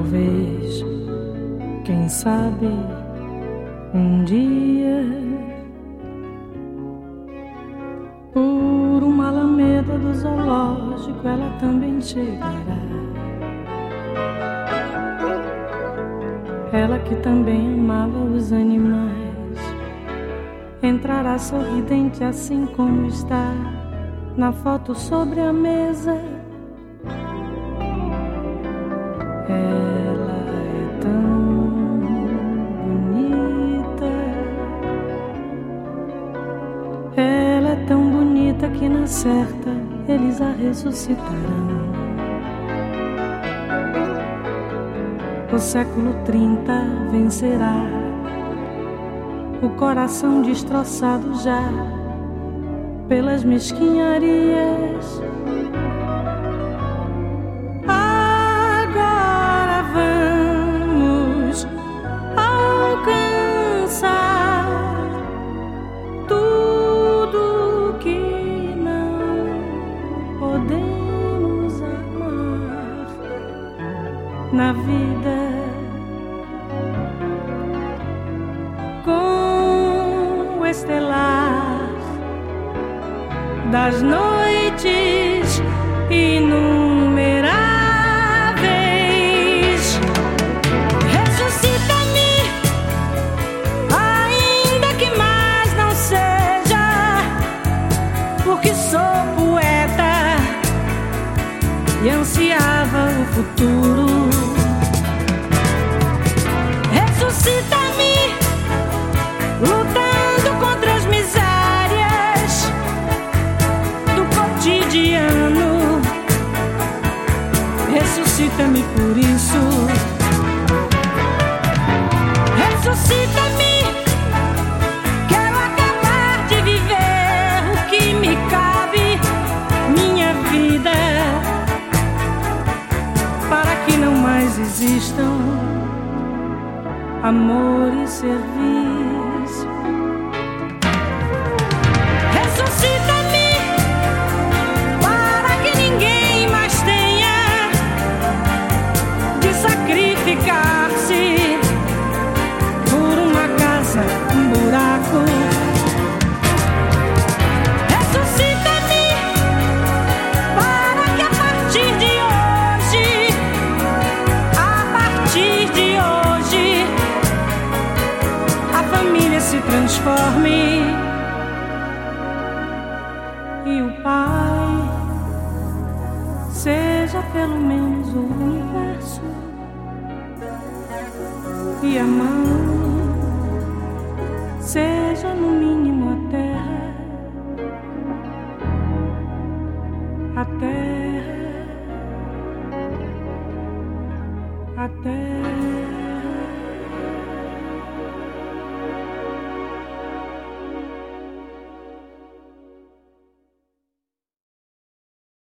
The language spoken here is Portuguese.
Talvez, quem sabe, um dia, por uma alameda do zoológico, ela também chegará. Ela que também amava os animais, entrará sorridente assim como está na foto sobre a mesa. Ela é tão bonita, ela é tão bonita que na certa eles a ressuscitarão. O século 30 vencerá o coração destroçado já pelas mesquinharias. Agora vamos alcançar tudo que não podemos amar na vida. Com o estelar das noites inumeráveis, ressuscita-me, ainda que mais não seja, porque sou poeta e ansiava o futuro. Ressuscita-me, lutando contra as misérias do cotidiano. Ressuscita-me por isso. Ressuscita-me, quero acabar de viver o que me cabe, minha vida, para que não mais existam amor e serviço. Ressuscita-me, para que ninguém mais tenha de sacrificar-se por uma casa, um buraco. Ressuscita-me, para que a partir de hoje, a família se transforme e o pai seja pelo menos o universo e a mãe seja no mínimo a terra.